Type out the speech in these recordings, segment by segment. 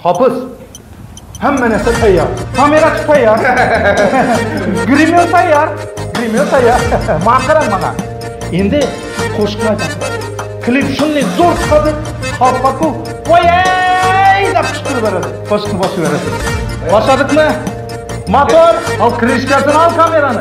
Hapız. Hemen ese tayyar. Kamera tayyar. Grimyor tayyar. Grimyor tayyar. Makaran bana. Endi qo'shiqni aytaman. Klip shunday zo'r chiqadi. Xalqqa voyay deb chiqarib beradi. Qo'shiqni bosib beradi. Boshladikmi? Motor, al krishkasini al kamerani.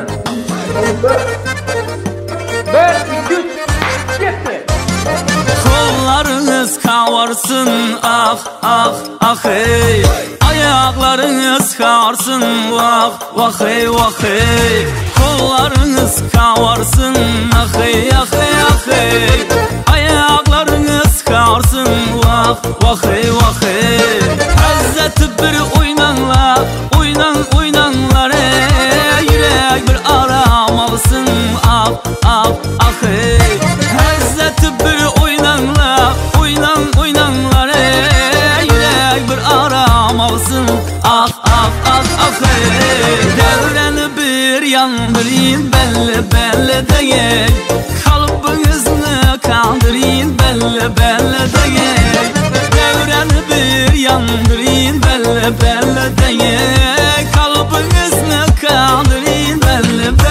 1, 2, 3, ketdi. Kollarınız kavarsın ah ah ah hey. Ayaklarınız karsın vah vah hey vah hey. Kollarınız kavarsın ah hey ah hey ah hey. Ayaklarınız karsın vah vah hey vah hey. Hazreti bir oynanlar oynanlar ey. Yürek bir aramalısın ah ah ah hey. Hazreti bir oynanlar ey. Yürek bir aramalısın ah ah ah ah hey. Devreni bir yandırayım belli değil. Kalbinizni kaldırayım belli değil. Devreni bir yandırayım belli değil. Kalbinizni kaldırayım belli değil.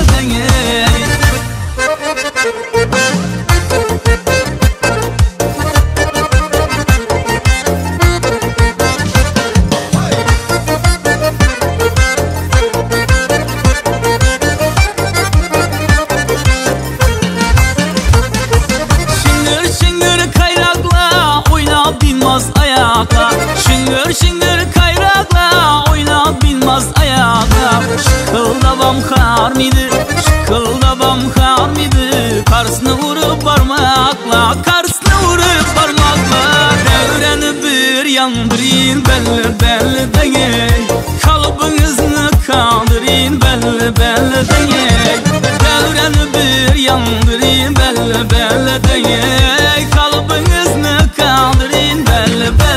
Şıngır kayrakla oynab bilmez ayakla. Şıkıldabam kar mıydı, şıkıldabam kar mıydı. Karşısına vurup parmakla, karşısına vurup parmakla. Devreni bir yandırayım belli değil. Kalbinizni kaldırayım belli değil. Devreni bir yandırayım belli değil. Kalbinizni kaldırayım belli değil.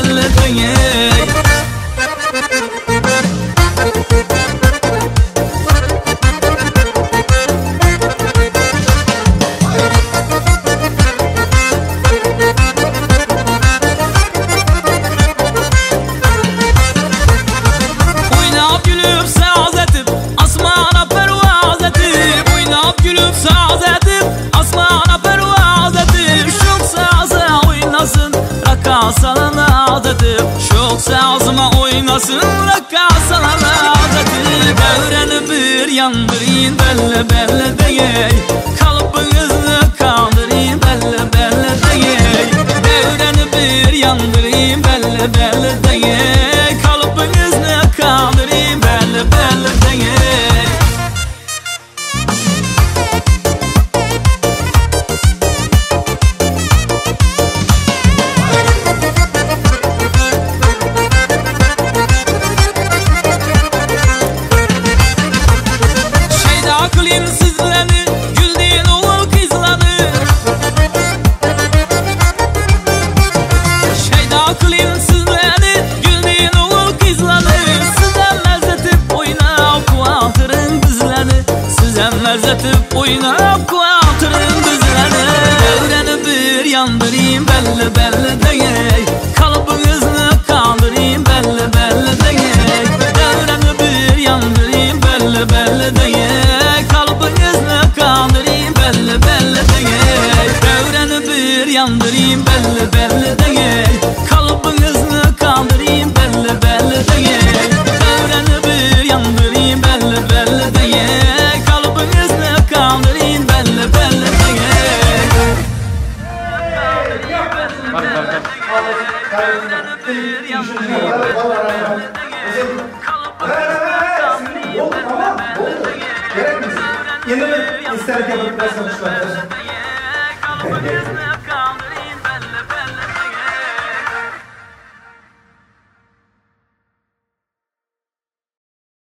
Oynab gülüp saz etip asmana pervaz etip. Oynab gülüp saz etip asmana pervaz etip. Şok saza oynasın rakasalarına adetip. Şok sazıma oynasın rakasalarına adetip. Devreni bir yandırayım belli değil. Kalbinizni kaldırayım belli değil. Devreni bir yandırayım belli değil. Kalbinizni kaldırayım belli değil. Kılayım sizlerini, güldüğün oğul kızlanı. Şeyda kılayım sizlerini, güldüğün oğul kızlanı. Sizden merzetip oynap kuatırın bizlerini. Sizden merzetip oynap kuatırın bizlerini. Devreni bir yandırayım belli değil. Kalbinizni kaldırayım belli değil. Devreni bir yandırayım belli değil. Kalbinizni kaldırayım belli değil. Devreni bir yandırayım belli değil. Kalbinizni kaldırayım belli değil. Devreni bir yandırayım belli değil. Kalbinizni kaldırayım belli değil. Yeni bir isterken bir